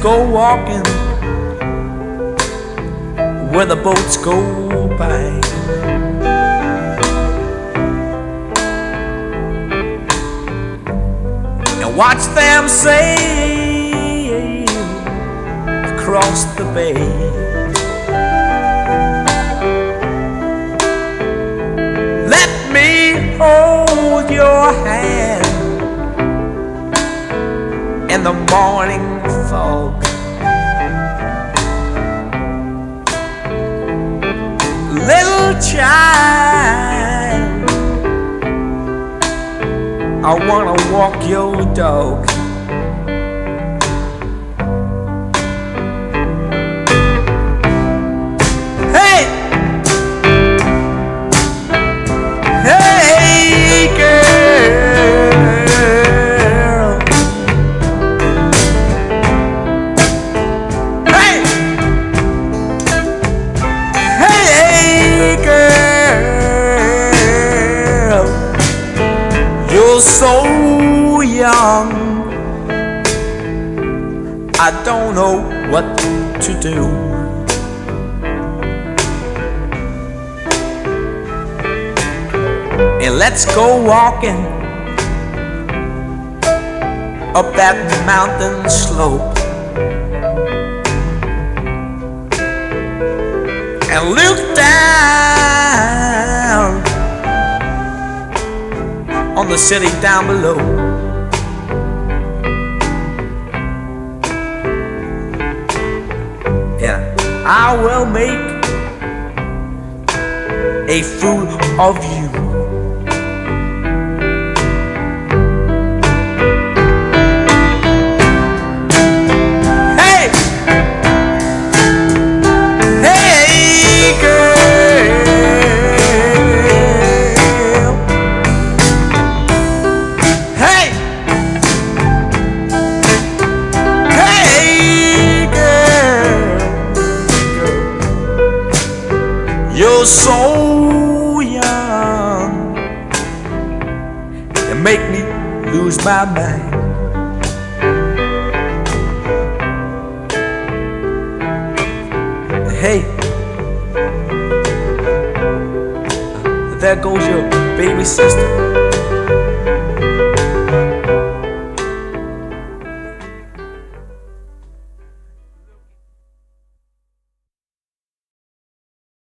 go walking where the boats go by. And watch them sail across the bay. Let me hold your hand in the morning fog. Little child, I wanna walk your dog. Hey, hey girl, hey, hey girl, you're so young, I don't know what to do. And let's go walking up that mountain slope and look down on the city down below. Yeah, I will make a fool of you. Hey, hey girl, hey, hey girl, you're so young, you make me lose my mind. Hey, there goes your baby sister.